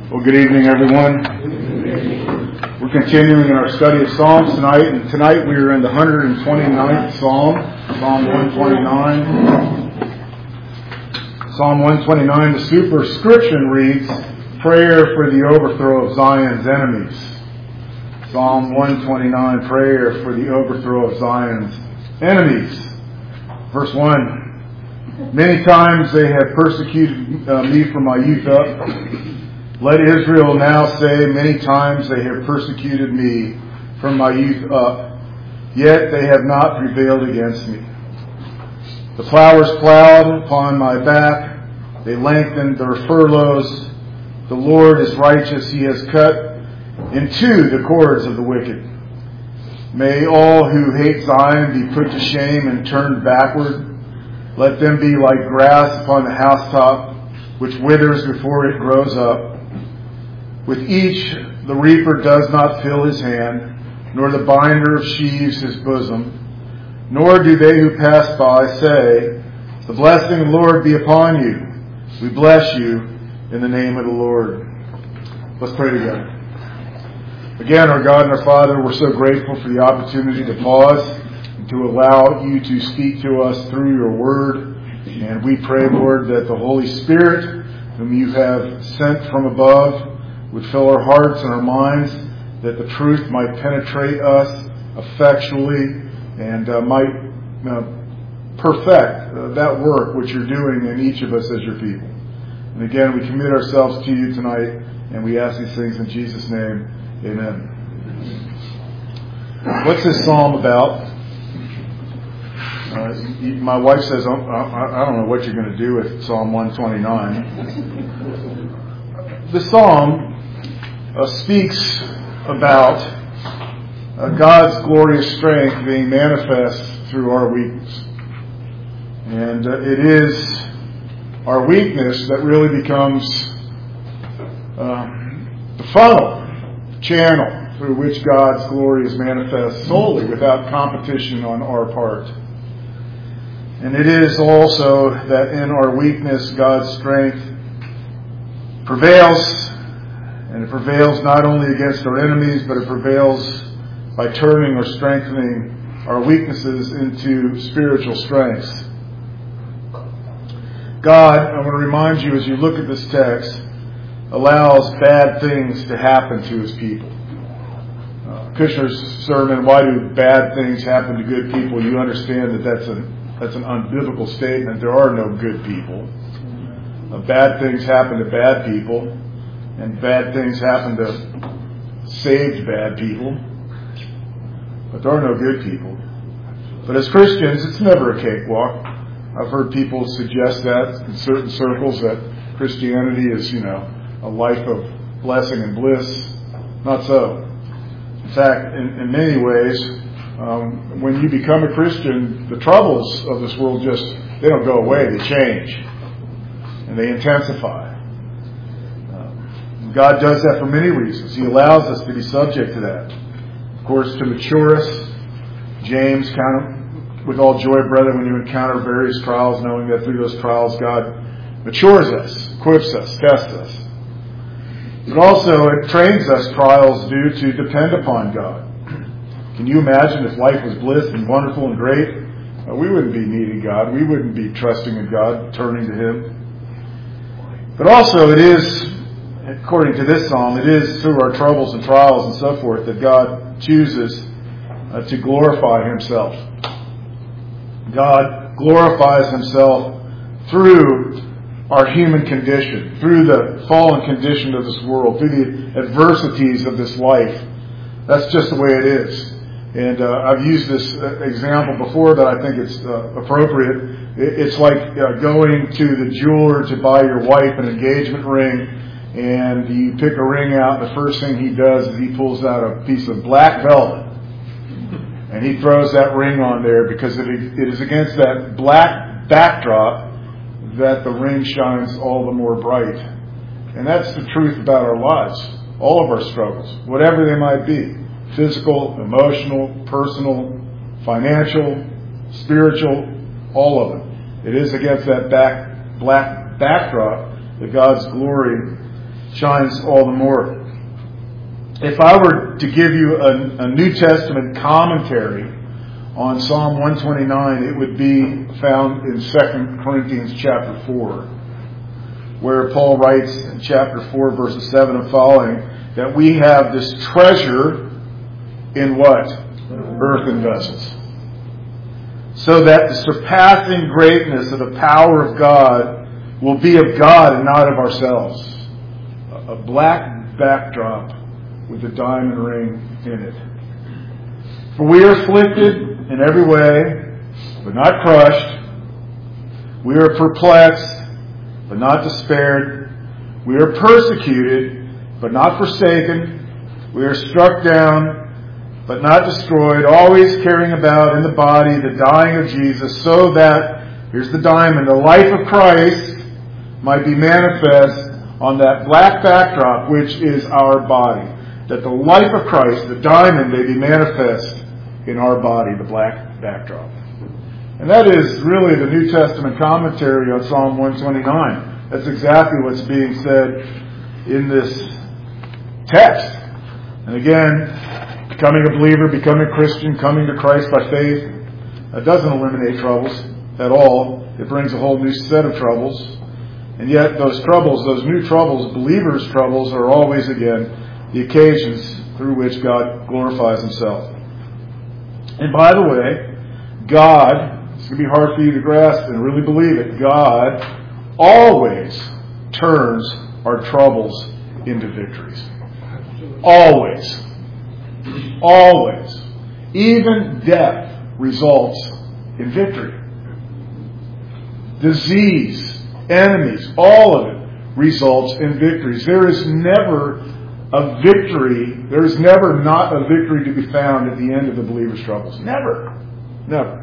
Well, good evening, everyone. We're continuing in our study of Psalms tonight, and tonight we are in the 129th Psalm, Psalm 129. Psalm 129, the superscription reads, Prayer for the overthrow of Zion's enemies. Psalm 129, Prayer for the overthrow of Zion's enemies. Verse 1. Many times they have persecuted me from my youth up. Let Israel now say, many times they have persecuted me from my youth up, yet they have not prevailed against me. The plowers plowed upon my back, they lengthened their furloughs. The Lord is righteous, He has cut in two the cords of the wicked. May all who hate Zion be put to shame and turned backward. Let them be like grass upon the housetop, which withers before it grows up. With each the reaper does not fill his hand, nor the binder sheaves his bosom. Nor do they who pass by say, The blessing of the Lord be upon you. We bless you in the name of the Lord. Let's pray together. Again, our God and our Father, we're so grateful for the opportunity to pause and to allow you to speak to us through your word. And we pray, Lord, that the Holy Spirit, whom you have sent from above, would fill our hearts and our minds, that the truth might penetrate us effectually and might perfect that work which you're doing in each of us as your people. And again, we commit ourselves to you tonight, and we ask these things in Jesus' name. Amen. What's this psalm about? My wife says, I don't know what you're going to do with Psalm 129. The psalm speaks about God's glorious strength being manifest through our weakness. And it is our weakness that really becomes the funnel, channel through which God's glory is manifest solely without competition on our part. And it is also that in our weakness God's strength prevails. And it prevails not only against our enemies, but it prevails by turning or strengthening our weaknesses into spiritual strengths. God, I want to remind you as you look at this text, allows bad things to happen to His people. Kushner's sermon, Why Do Bad Things Happen to Good People? You understand that that's an unbiblical statement. There are no good people. Bad things happen to bad people. And bad things happen to saved bad people. But there are no good people. But as Christians, it's never a cakewalk. I've heard people suggest that in certain circles, that Christianity is, a life of blessing and bliss. Not so. In fact, in many ways, when you become a Christian, the troubles of this world they don't go away, they change. And they intensify. God does that for many reasons. He allows us to be subject to that. Of course, to mature us. James, with all joy, brethren, when you encounter various trials, knowing that through those trials God matures us, equips us, tests us. But also it trains us, trials do, to depend upon God. Can you imagine if life was bliss and wonderful and great? We wouldn't be needing God. We wouldn't be trusting in God, turning to Him. But also it is, according to this psalm, it is through our troubles and trials and so forth that God chooses to glorify Himself. God glorifies Himself through our human condition, through the fallen condition of this world, through the adversities of this life. That's just the way it is. And I've used this example before, but I think it's appropriate. It's like going to the jeweler to buy your wife an engagement ring. And you pick a ring out, and the first thing he does is he pulls out a piece of black velvet. And he throws that ring on there because it is against that black backdrop that the ring shines all the more bright. And that's the truth about our lives. All of our struggles, whatever they might be. Physical, emotional, personal, financial, spiritual, all of them. It is against that black backdrop that God's glory shines all the more. If I were to give you a New Testament commentary on Psalm 129, it would be found in 2 Corinthians chapter 4, where Paul writes in chapter 4, verses 7 and following, that we have this treasure in what? Earthen vessels. So that the surpassing greatness of the power of God will be of God and not of ourselves. A black backdrop with a diamond ring in it. For we are afflicted in every way, but not crushed. We are perplexed, but not despaired. We are persecuted, but not forsaken. We are struck down, but not destroyed, always carrying about in the body the dying of Jesus, so that, here's the diamond, the life of Christ might be manifest on that black backdrop, which is our body. That the life of Christ, the diamond, may be manifest in our body, the black backdrop. And that is really the New Testament commentary on Psalm 129. That's exactly what's being said in this text. And again, becoming a believer, becoming a Christian, coming to Christ by faith, that doesn't eliminate troubles at all. It brings a whole new set of troubles. And yet those troubles, those new troubles, believers' troubles, are always, again, the occasions through which God glorifies Himself. And by the way, God, it's going to be hard for you to grasp and really believe it, God always turns our troubles into victories. Always. Always. Even death results in victory. Disease, enemies, all of it results in victories. There is never a victory, there is never not a victory to be found at the end of the believer's troubles. Never. Never.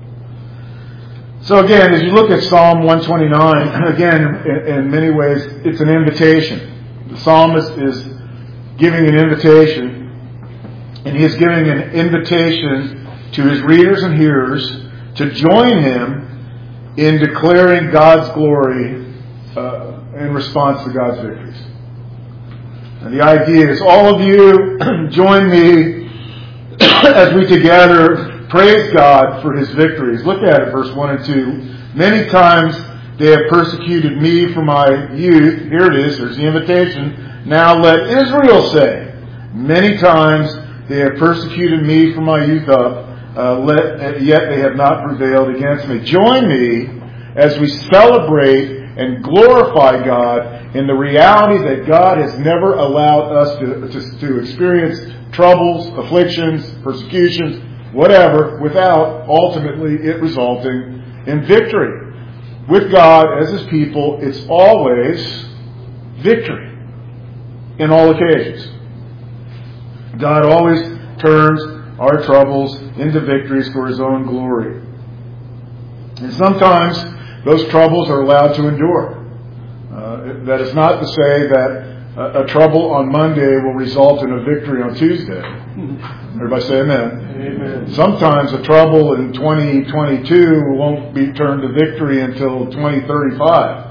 So again, as you look at Psalm 129, again, in many ways, it's an invitation. The psalmist is giving an invitation, and he is giving an invitation to his readers and hearers to join him in declaring God's glory in response to God's victories. And the idea is, all of you join me as we together praise God for His victories. Look at it, verse 1 and 2. Many times they have persecuted me for my youth. Here it is, there's the invitation. Now let Israel say, many times they have persecuted me for my youth up, yet they have not prevailed against me. Join me as we celebrate and glorify God in the reality that God has never allowed us to experience troubles, afflictions, persecutions, whatever, without ultimately it resulting in victory. With God as His people, it's always victory in all occasions. God always turns our troubles into victories for His own glory. And sometimes those troubles are allowed to endure. That is not to say that a trouble on Monday will result in a victory on Tuesday. Everybody say amen. Amen. Sometimes a trouble in 2022 won't be turned to victory until 2035.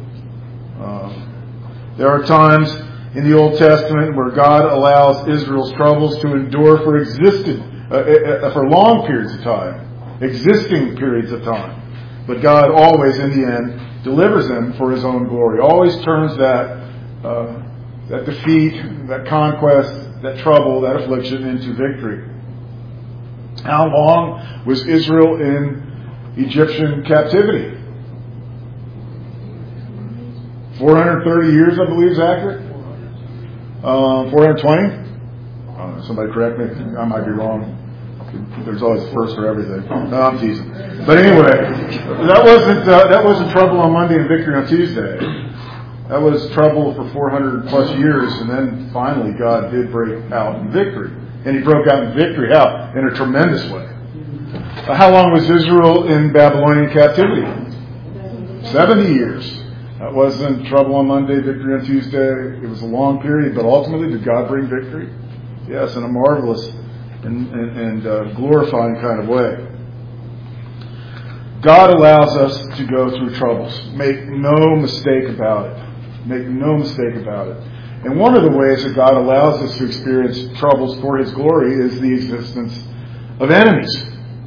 There are times in the Old Testament where God allows Israel's troubles to endure for long periods of time, existing periods of time. But God always, in the end, delivers them for His own glory. Always turns that defeat, that conquest, that trouble, that affliction into victory. How long was Israel in Egyptian captivity? 430 years, I believe is accurate. 420? Somebody correct me. I might be wrong. There's always a first for everything. No, I'm teasing. But anyway, that wasn't trouble on Monday and victory on Tuesday. That was trouble for 400 plus years, and then finally God did break out in victory. And He broke out in victory. How? In a tremendous way. How long was Israel in Babylonian captivity? 70 years. That wasn't trouble on Monday, victory on Tuesday. It was a long period, but ultimately did God bring victory? Yes, in a marvelous and glorifying kind of way. God allows us to go through troubles. Make no mistake about it. Make no mistake about it. And one of the ways that God allows us to experience troubles for His glory is the existence of enemies.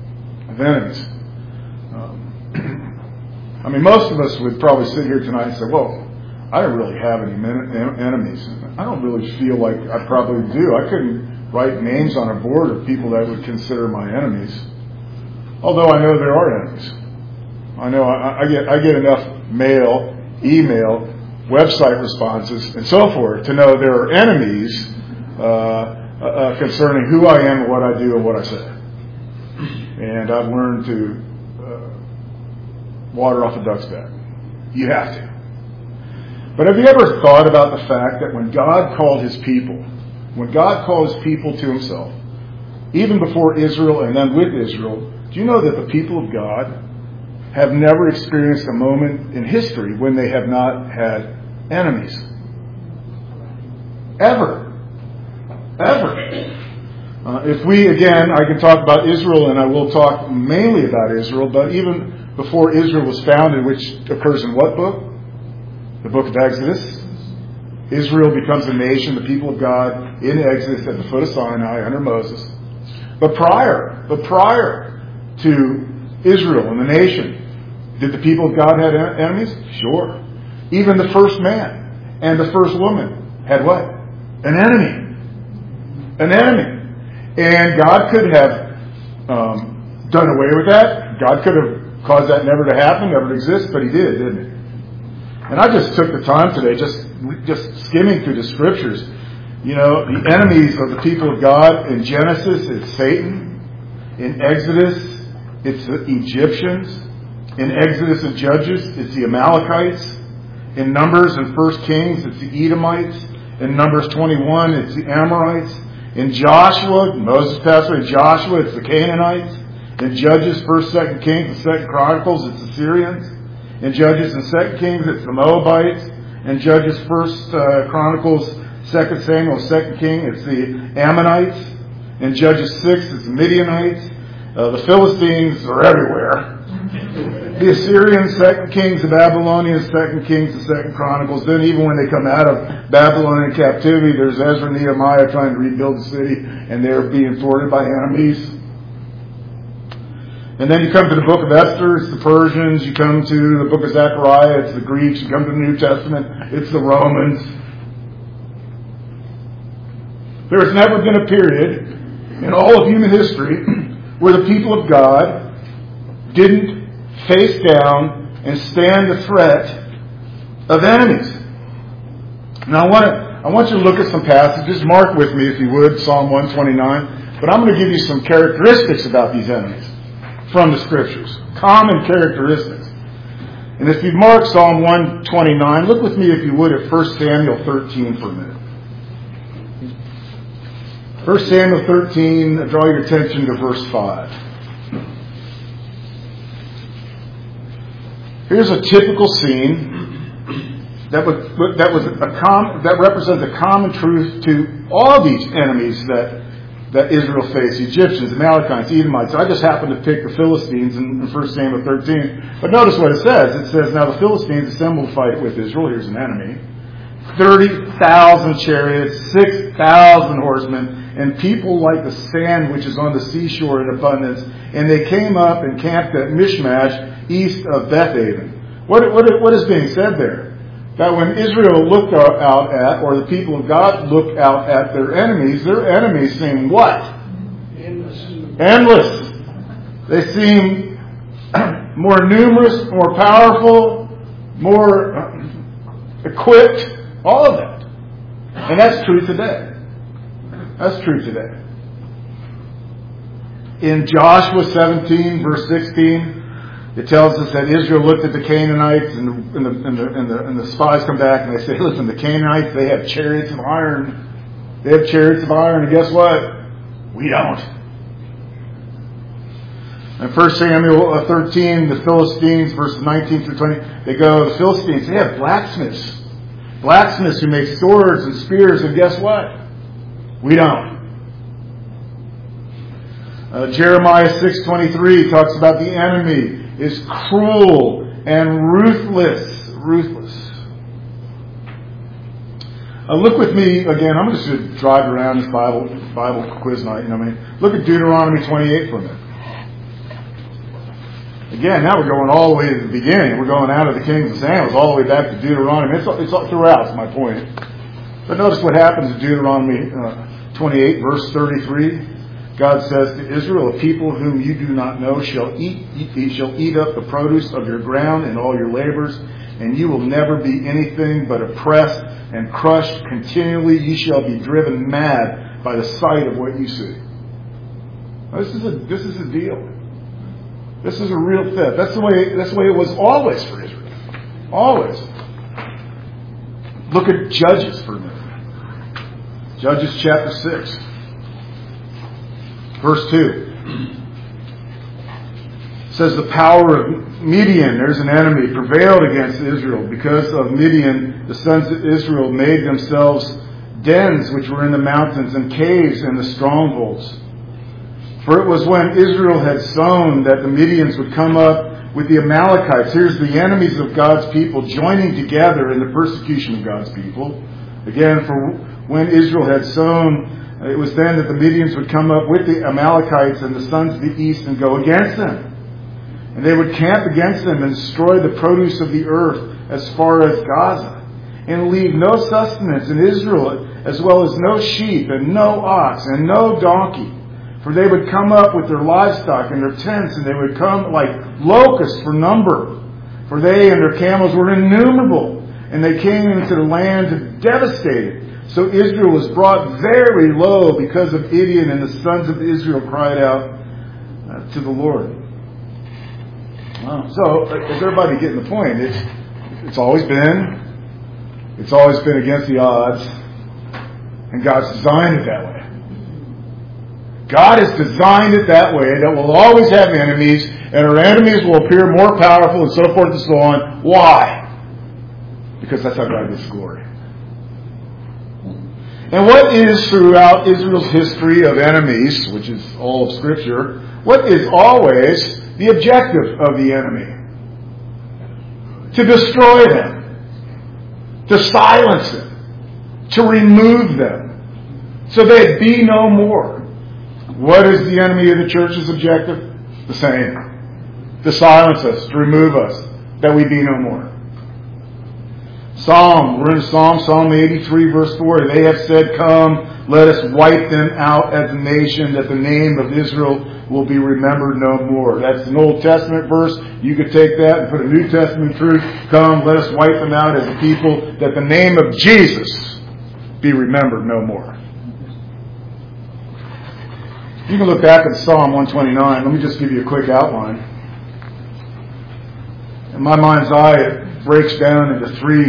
I mean, most of us would probably sit here tonight and say, well, I don't really have any enemies. I don't really feel like I probably do. I couldn't write names on a board of people that I would consider my enemies. Although I know there are enemies. I know I get enough mail, email, website responses, and so forth to know there are enemies concerning who I am and what I do and what I say. And I've learned to water off a duck's back. You have to. But have you ever thought about the fact that when God called His people to Himself, even before Israel and then with Israel, do you know that the people of God have never experienced a moment in history when they have not had enemies? Ever. If we, again, I can talk about Israel, and I will talk mainly about Israel, but even before Israel was founded, which occurs in what book? The book of Exodus. Israel becomes a nation, the people of God, in Exodus at the foot of Sinai under Moses. But prior to Israel and the nation, did the people of God have enemies? Sure. Even the first man and the first woman had what? An enemy. And God could have done away with that. God could have caused that never to happen, never to exist, but He did, didn't He? And I just took the time today, just skimming through the Scriptures. You know, the enemies of the people of God in Genesis, it's Satan. In Exodus, it's the Egyptians. In Exodus and Judges, it's the Amalekites. In Numbers and 1 Kings, it's the Edomites. In Numbers 21, it's the Amorites. In Joshua, Moses passed away. In Joshua, it's the Canaanites. In Judges, 1st, 2nd Kings, and 2nd Chronicles, it's the Syrians. In Judges and 2nd Kings, it's the Moabites. In Judges, 1st Chronicles, 2nd Samuel, 2nd King, it's the Ammonites. In Judges 6, it's the Midianites. The Philistines are everywhere. The Assyrians, 2nd Kings, the Babylonians, 2nd Kings, and 2nd Chronicles. Then even when they come out of Babylonian captivity, there's Ezra and Nehemiah trying to rebuild the city, and they're being thwarted by enemies. And then you come to the book of Esther, it's the Persians. You come to the book of Zechariah, it's the Greeks. You come to the New Testament, it's the Romans. There has never been a period in all of human history where the people of God didn't face down and stand the threat of enemies. Now I want you to look at some passages. Mark with me, if you would, Psalm 129. But I'm going to give you some characteristics about these enemies from the Scriptures. Common characteristics. And if you mark Psalm 129, look with me, if you would, at 1 Samuel 13 for a minute. 1 Samuel 13, draw your attention to verse 5. Here's a typical scene that represents a common truth to all these enemies that Israel faced: Egyptians, Amalekites, Edomites. I just happened to pick the Philistines in 1 Samuel 13. But notice what it says. It says, now the Philistines assembled to fight with Israel. Here's an enemy. 30,000 chariots, 6,000 horsemen, and people like the sand which is on the seashore in abundance. And they came up and camped at Mishmash, east of Bethaven. What is being said there? That when Israel looked out at, or the people of God look out at their enemies seem what? Endless. They seem more numerous, more powerful, more equipped, all of that. And that's true today. That's true today. In Joshua 17, verse 16, it tells us that Israel looked at the Canaanites, and the spies come back and they say, listen, the Canaanites, they have chariots of iron. They have chariots of iron, and guess what? We don't. In 1 Samuel 13, the Philistines, verses 19 through 20, the Philistines, they have blacksmiths. Blacksmiths who make swords and spears, and guess what? We don't. Jeremiah 6:23 talks about the enemy is cruel and ruthless. Look with me again. I'm just going to drive around this Bible quiz night. You know what I mean? Look at Deuteronomy 28 for a minute. Again, now we're going all the way to the beginning. We're going out of the kings and sandals all the way back to Deuteronomy. It's all throughout, is my point. But notice what happens in Deuteronomy 28, verse 33. God says to Israel, a people whom you do not know shall eat up the produce of your ground and all your labors, and you will never be anything but oppressed and crushed continually. You shall be driven mad by the sight of what you see. Now, this is a deal. This is a real theft. That's the way it was always for Israel. Always. Look at Judges for a minute. Judges chapter 6. Verse 2. It says the power of Midian, there's an enemy, prevailed against Israel. Because of Midian, the sons of Israel made themselves dens which were in the mountains and caves in the strongholds. For it was when Israel had sown that the Midians would come up with the Amalekites. Here's the enemies of God's people joining together in the persecution of God's people. Again, for when Israel had sown, it was then that the Midians would come up with the Amalekites and the sons of the east and go against them. And they would camp against them and destroy the produce of the earth as far as Gaza, and leave no sustenance in Israel, as well as no sheep and no ox and no donkey. For they would come up with their livestock and their tents, and they would come like locusts for number. For they and their camels were innumerable, and they came into the land to devastate it. So Israel was brought very low because of Midian, and the sons of Israel cried out to the Lord. So, is everybody getting the point? It's always been against the odds, and God's designed it that way. God has designed it that way, that we'll always have enemies, and our enemies will appear more powerful, and so forth and so on. Why? Because that's how God gets glory. And what is throughout Israel's history of enemies, which is all of Scripture, what is always the objective of the enemy? To destroy them, to silence them, to remove them, so they'd be no more. What is the enemy of the church's objective? The same. To silence us, to remove us, that we be no more. We're in Psalm 83 verse 4. They have said, come, let us wipe them out as a nation, that the name of Israel will be remembered no more. That's an Old Testament verse. You could take that and put a New Testament truth. Come, let us wipe them out as a people, that the name of Jesus be remembered no more. You can look back at Psalm 129. Let me just give you a quick outline. In my mind's eye, it breaks down into three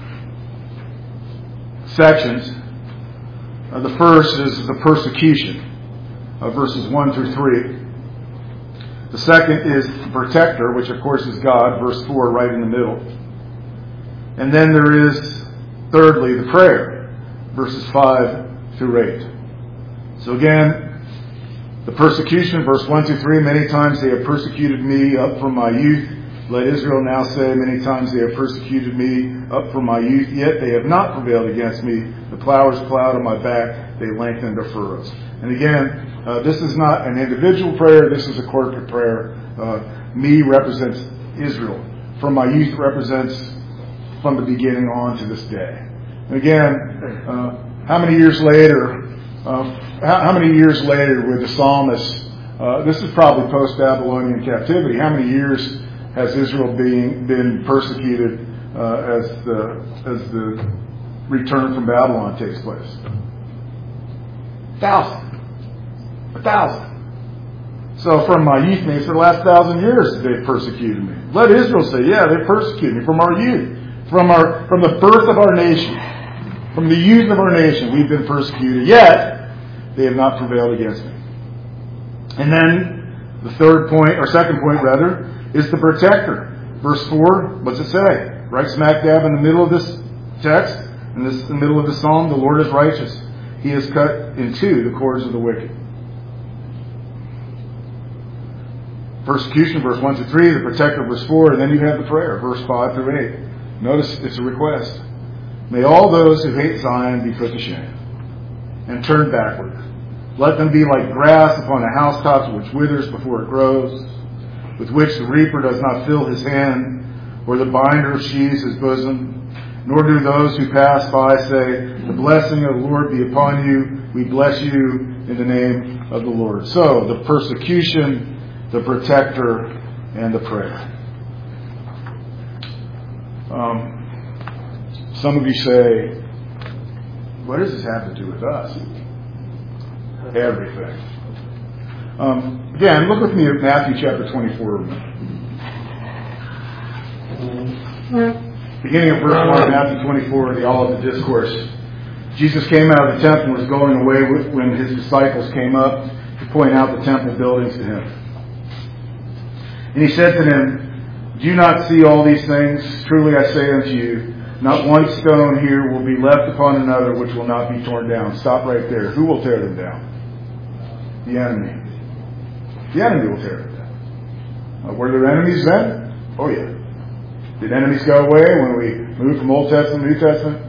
sections. The first is the persecution, verses 1 through 3. The second is the protector, which of course is God, verse 4, right in the middle. And then there is, thirdly, the prayer, verses 5 through 8. So again, the persecution, verse 1 through 3, many times they have persecuted me up from my youth. Let Israel now say, many times they have persecuted me up from my youth, yet they have not prevailed against me. The plowers plowed on my back, they lengthened their furrows. And again, this is not an individual prayer, this is a corporate prayer. Me represents Israel. From my youth represents from the beginning on to this day. And again, how many years later with the psalmist, this is probably post-Babylonian captivity, how many years has Israel been persecuted as the return from Babylon takes place? 1,000. So from my youth means for the last 1,000 years they've persecuted me. Let Israel say, yeah, they've persecuted me from our youth, from the birth of our nation, from the youth of our nation, we've been persecuted. Yet they have not prevailed against me. And then the second point is the protector. Verse 4, what's it say? Right smack dab in the middle of this text, in the middle of the psalm, the Lord is righteous. He has cut in two the cords of the wicked. Persecution, verse 1 to 3, the protector, verse 4, and then you have the prayer, verse 5 through 8. Notice it's a request. May all those who hate Zion be put to shame and turned backward. Let them be like grass upon the housetops, which withers before it grows, with which the reaper does not fill his hand, or the binder sheathes his bosom. Nor do those who pass by say, the blessing of the Lord be upon you. We bless you in the name of the Lord. So, the persecution, the protector, and the prayer. Some of you say, what does this have to do with us? Everything. Again, look with me at Matthew chapter 24. Beginning of verse 1 of Matthew 24, the Olivet Discourse. Jesus came out of the temple and was going away when his disciples came up to point out the temple buildings to him. And he said to them, do you not see all these things? Truly I say unto you, not one stone here will be left upon another which will not be torn down. Stop right there. Who will tear them down? The enemy. The enemy will tear them down. Were there enemies then? Oh yeah. Did enemies go away when we moved from Old Testament to New Testament?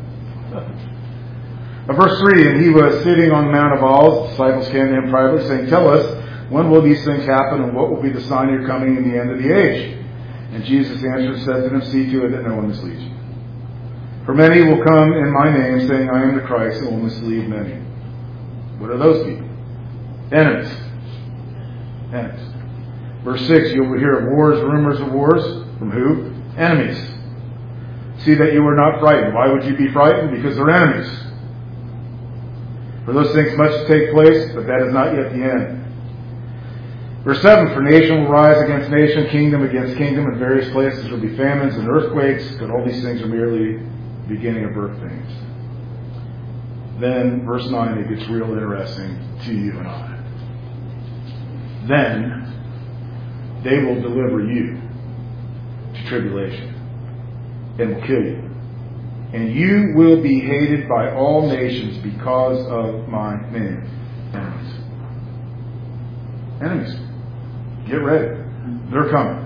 Verse 3, and he was sitting on the Mount of Olives. The disciples came to him privately, saying, tell us, when will these things happen, and what will be the sign of your coming in the end of the age? And Jesus answered and said to them, see to it that no one misleads you. For many will come in my name, saying, I am the Christ, and will mislead many. What are those people? Enemies. Enemies. Verse 6, you will hear of wars, rumors of wars. From who? Enemies. See that you are not frightened. Why would you be frightened? Because they're enemies. For those things must take place, but that is not yet the end. Verse 7, for nation will rise against nation, kingdom against kingdom. In various places there will be famines and earthquakes, but all these things are merely the beginning of birth pains. Then, verse 9, it gets real interesting to you and I. Then they will deliver you to tribulation and will kill you. And you will be hated by all nations because of my name. Enemies. Enemies. Get ready. They're coming.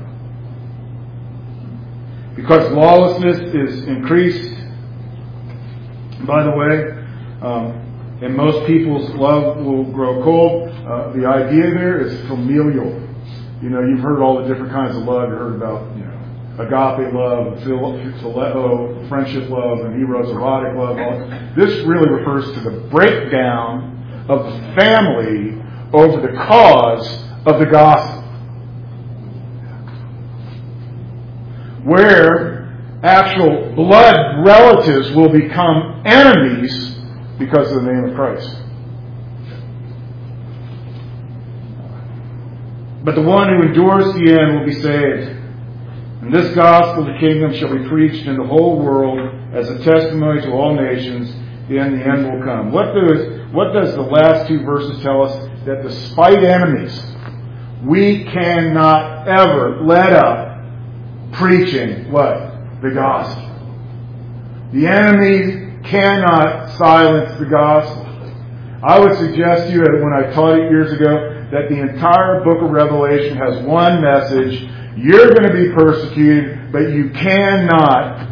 Because lawlessness is increased. By the way, and most people's love will grow cold. The idea there is familial. You know, you've heard all the different kinds of love. You heard about, agape love, phileo, friendship love, and eros, erotic love. This really refers to the breakdown of the family over the cause of the gospel. Where actual blood relatives will become enemies because of the name of Christ. But the one who endures to the end will be saved. And this gospel of the kingdom shall be preached in the whole world as a testimony to all nations, then the end will come. What does the last two verses tell us? That despite enemies, we cannot ever let up preaching what? The gospel. The enemy cannot silence the gospel. I would suggest to you, when I taught it years ago, that the entire book of Revelation has one message. You're going to be persecuted, but you cannot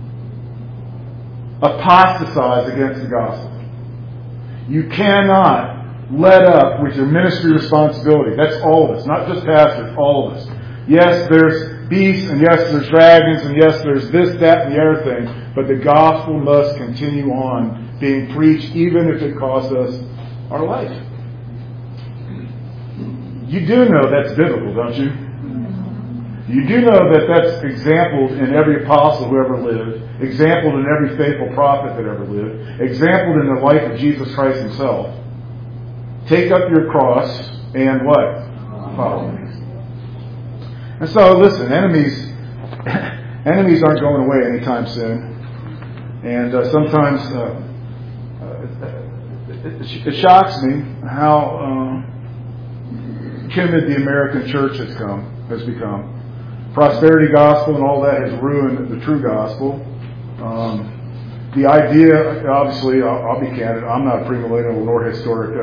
apostatize against the gospel. You cannot let up with your ministry responsibility. That's all of us, not just pastors, all of us. Yes, there's beasts, and yes, there's dragons, and yes, there's this, that, and the other thing, but the gospel must continue on being preached, even if it costs us our life. You do know that's biblical, don't you? You do know that that's exampled in every apostle who ever lived, exampled in every faithful prophet that ever lived, exampled in the life of Jesus Christ himself. Take up your cross and what? Follow me. And so, listen, enemies aren't going away anytime soon. And sometimes it shocks me how timid the American church has become. Prosperity gospel and all that has ruined the true gospel. The idea, obviously, I'll be candid, I'm not premillennial nor historic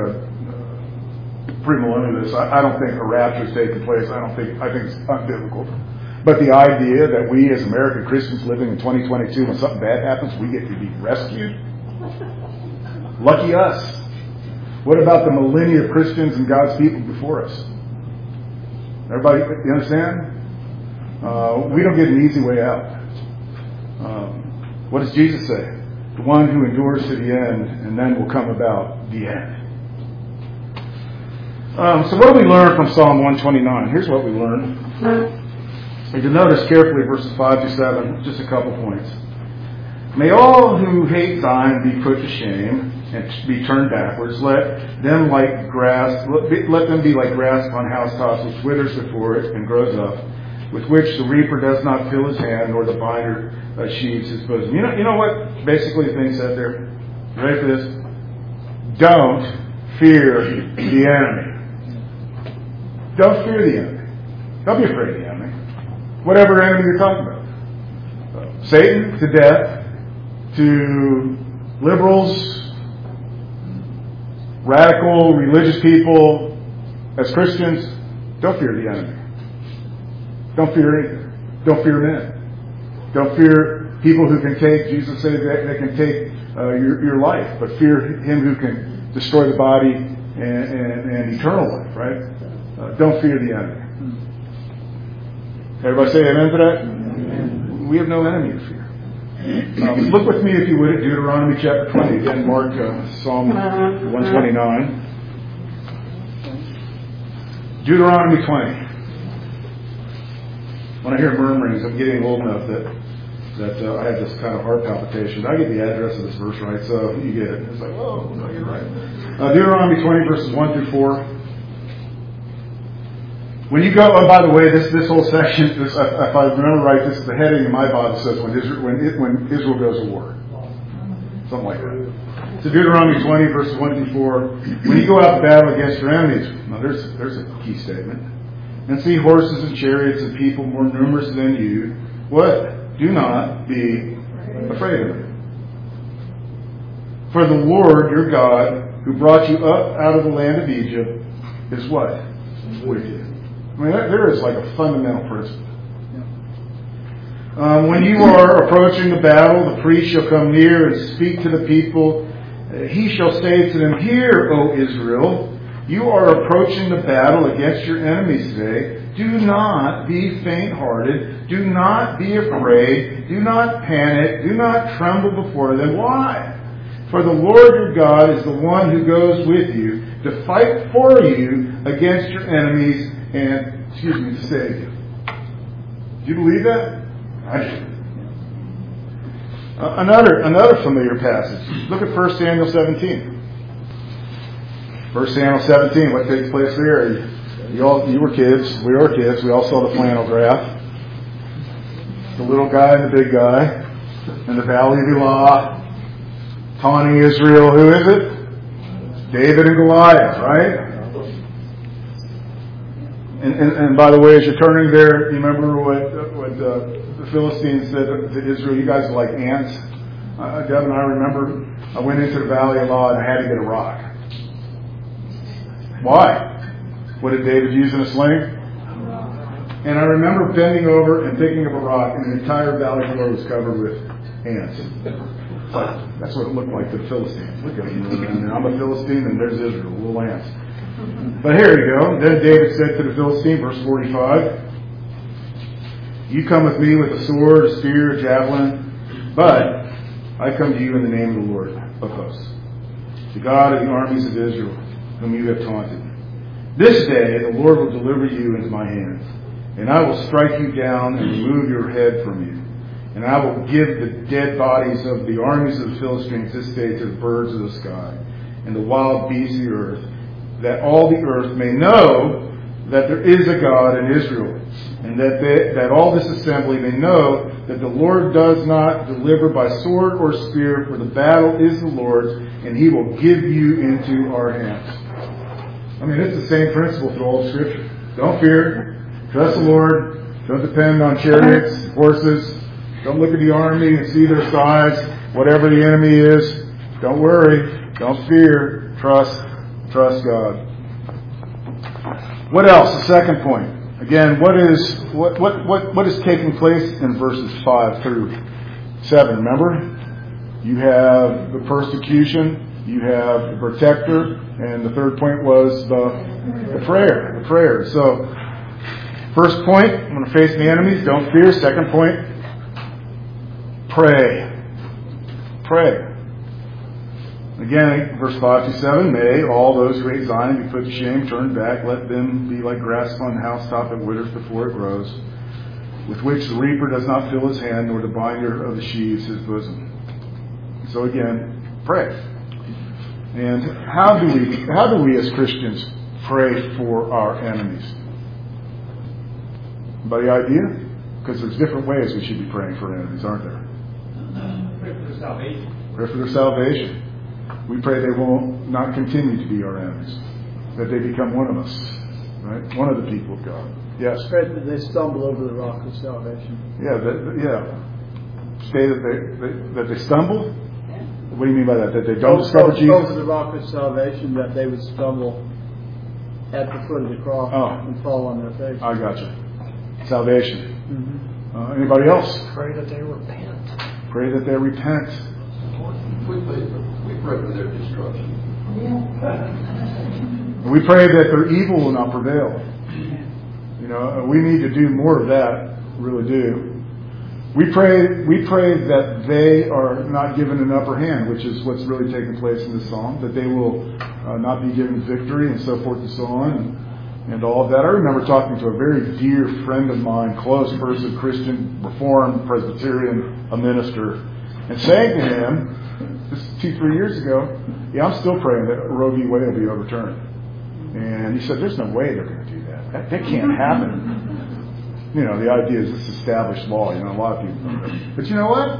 premillennialist. I don't think a rapture is taking place. I think it's unbiblical. But the idea that we as American Christians living in 2022, when something bad happens, we get to be rescued? Lucky us. What about the millennia of Christians and God's people before us? Everybody, you understand? We don't get an easy way out. What does Jesus say? The one who endures to the end, and then will come about the end. So what do we learn from Psalm 129? Here's what we learn. If you notice carefully verses 5 to 7, just a couple points. May all who hate Zion be put to shame and be turned backwards. Let them be like grass upon housetops, which withers before it and grows up, with which the reaper does not fill his hand, nor the binder sheaves his bosom. You know what basically the thing said there? You ready for this? Don't fear the enemy. Don't fear the enemy. Don't be afraid of the enemy. Whatever enemy you're talking about. Satan to death, to liberals, radical religious people, as Christians, don't fear the enemy. Don't fear anything. Don't fear men. Don't fear people who can take, Jesus said that they can take your life, but fear him who can destroy the body and eternal life, right? Don't fear the enemy. Everybody say amen to that? Amen. We have no enemy to fear. Look with me, if you would, at Deuteronomy chapter 20. Again, mark Psalm 129. Deuteronomy 20. When I hear murmurings, I'm getting old enough that I have this kind of heart palpitation. I get the address of this verse right, so you get it. It's like, oh, no, you're right. Deuteronomy 20, verses 1 through 4. When you go, by the way, this whole section, if I remember right, this is the heading in my Bible says when Israel goes to war. Something like that. So Deuteronomy 20, verses 1 through 4. When you go out to battle against your enemies, now there's a key statement. And see horses and chariots and people more numerous than you. What? Do not be afraid of them. For the Lord your God, who brought you up out of the land of Egypt, is what? With you. I mean, there is like a fundamental principle. When you are approaching the battle, the priest shall come near and speak to the people. He shall say to them, Hear, O Israel, you are approaching the battle against your enemies today. Do not be faint-hearted. Do not be afraid. Do not panic. Do not tremble before them. Why? For the Lord your God is the one who goes with you to fight for you against your enemies and, to save you. Do you believe that? I do. Another familiar passage. Look at 1 Samuel 17. 1 Samuel 17, what takes place there? You were kids. We were kids. We all saw the flannel graph. The little guy and the big guy in the valley of Elah, taunting Israel. Who is it? David and Goliath, right? And by the way, as you're turning there, you remember what the Philistines said to Israel? You guys are like ants. Deb and I remember I went into the valley of Elah and I had to get a rock. Why? What did David use in a sling? And I remember bending over and picking up a rock, and the entire valley floor was covered with ants. But that's what it looked like to the Philistines. Look at me. I'm a Philistine, and there's Israel, little ants. But here you go. Then David said to the Philistine, verse 45, You come with me with a sword, a spear, a javelin, but I come to you in the name of the Lord of hosts, the God of the armies of Israel, whom you have taunted. This day the Lord will deliver you into my hands, and I will strike you down and remove your head from you. And I will give the dead bodies of the armies of the Philistines this day to the birds of the sky and the wild beasts of the earth, that all the earth may know that there is a God in Israel, and that all this assembly may know that the Lord does not deliver by sword or spear, for the battle is the Lord's, and He will give you into our hands. I mean, it's the same principle through all of Scripture. Don't fear. Trust the Lord. Don't depend on chariots, horses. Don't look at the army and see their size. Whatever the enemy is, don't worry. Don't fear. Trust God. What else? The second point. Again, what is taking place in verses 5 through 7? Remember? You have the persecution, you have the protector, and the third point was the prayer. The prayer. So, first point, I'm going to face the enemies, don't fear. Second point, pray. Pray. Again, verse 5 to 7, may all those who hate Zion be put to shame, turn back, let them be like grass upon the housetop that withers before it grows, with which the reaper does not fill his hand, nor the binder of the sheaves his bosom. So again, pray. And how do we as Christians pray for our enemies? Anybody idea? Because there's different ways we should be praying for enemies, aren't there? Pray for their salvation. Pray for their salvation. We pray they will not continue to be our enemies, that they become one of us, right? One of the people of God. Yes. Pray that they stumble over the rock of salvation. Say that they stumble. What do you mean by that? That they don't discover Jesus? Over the rock of salvation, that they would stumble at the foot of the cross and fall on their face. I got you. Salvation. Mm-hmm. Anybody else? Pray that they repent. Pray that they repent. We pray for their destruction. We pray that their evil will not prevail. We need to do more of that. Really do. We pray that they are not given an upper hand, which is what's really taking place in this psalm, that they will not be given victory and so forth and so on and all of that. I remember talking to a very dear friend of mine, close person, Christian, Reformed, Presbyterian, a minister, and saying to him, this 2-3 years ago, I'm still praying that Roe v. Wade will be overturned. And he said, there's no way they're going to do that. That can't happen. The idea is this established law. A lot of people know that. But you know what?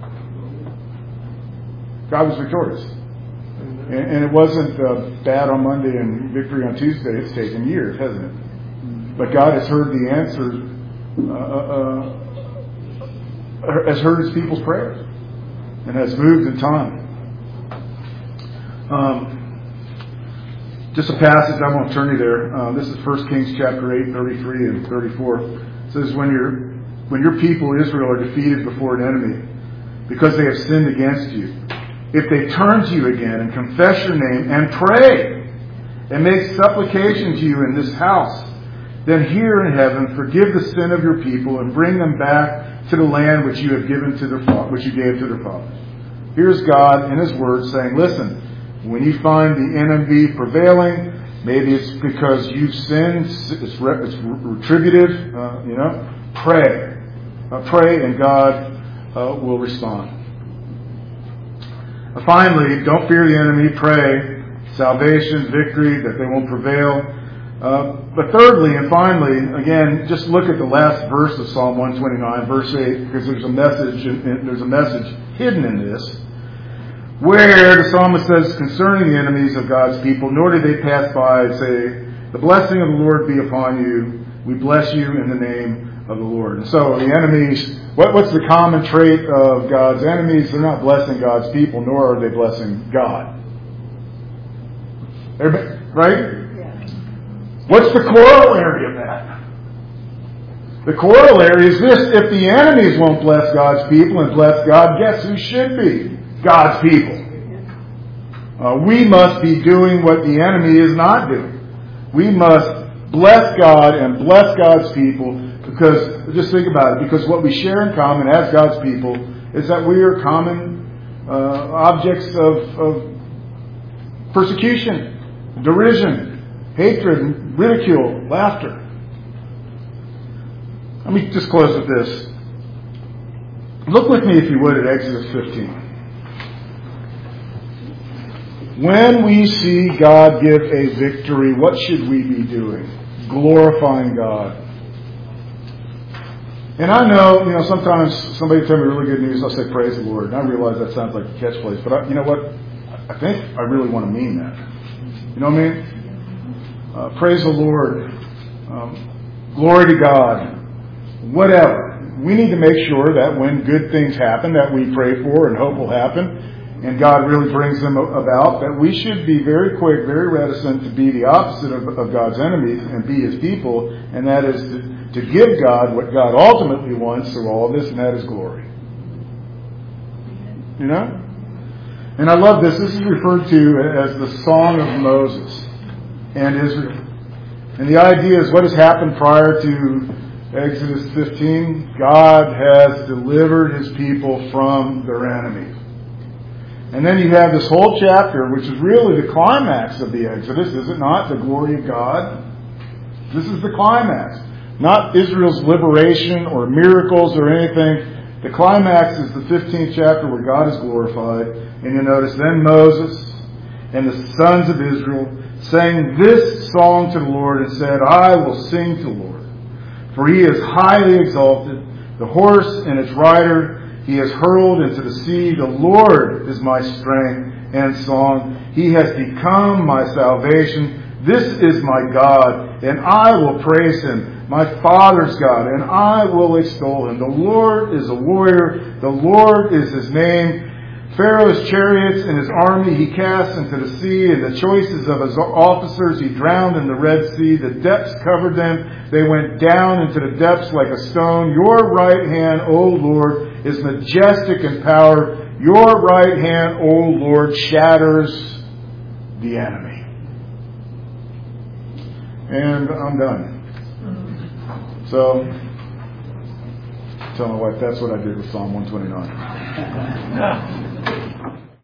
God was victorious. And it wasn't bad on Monday and victory on Tuesday. It's taken years, hasn't it? But God has heard the answers, has heard His people's prayers, and has moved in time. Just a passage, I won't turn you there. This is 1 Kings chapter 8, 33 and 34. It says, when your people Israel are defeated before an enemy because they have sinned against you, if they turn to you again and confess your name and pray and make supplication to you in this house, then hear in heaven, forgive the sin of your people and bring them back to the land which you have given to which you gave to their fathers. Here's God in His Word saying, listen, when you find the enemy prevailing, maybe it's because you've sinned, it's retributive, pray. Pray and God will respond. Finally, don't fear the enemy, pray. Salvation, victory, that they won't prevail. But thirdly and finally, again, just look at the last verse of Psalm 129, verse 8, because there's a message hidden in this, where the psalmist says, concerning the enemies of God's people, nor did they pass by and say, the blessing of the Lord be upon you. We bless you in the name of the Lord. And so the enemies, what's the common trait of God's enemies? They're not blessing God's people, nor are they blessing God. Right? What's the corollary of that? The corollary is this: if the enemies won't bless God's people and bless God, guess who should be God's people? We must be doing what the enemy is not doing. We must bless God and bless God's people, because, just think about it, because what we share in common as God's people is that we are common objects of persecution, derision, hatred, ridicule, laughter. Let me just close with this. Look with me, if you would, at Exodus 15. When we see God give a victory, what should we be doing? Glorifying God. And I know, sometimes somebody tell me really good news, I'll say, praise the Lord. And I realize that sounds like a catchphrase, but you know what? I think I really want to mean that. You know what I mean? Praise the Lord. Glory to God. Whatever. We need to make sure that when good things happen that we pray for and hope will happen, and God really brings them about, that we should be very quick, very reticent to be the opposite of God's enemies and be His people, and that is to give God what God ultimately wants through all of this, and that is glory. You know? And I love this. This is referred to as the Song of Moses and Israel. And the idea is what has happened prior to Exodus 15. God has delivered His people from their enemies. And then you have this whole chapter, which is really the climax of the Exodus, is it not? The glory of God. This is the climax. Not Israel's liberation or miracles or anything. The climax is the 15th chapter where God is glorified. And you notice, then Moses and the sons of Israel sang this song to the Lord and said, I will sing to the Lord, for He is highly exalted. The horse and its rider He has hurled into the sea. The Lord is my strength and song. He has become my salvation. This is my God, and I will praise Him. My Father's God, and I will extol Him. The Lord is a warrior. The Lord is His name. Pharaoh's chariots and his army He cast into the sea, and the choices of his officers He drowned in the Red Sea. The depths covered them. They went down into the depths like a stone. Your right hand, O Lord, is majestic in power. Your right hand, O Lord, shatters the enemy. And I'm done. So, tell my wife that's what I did with Psalm 129.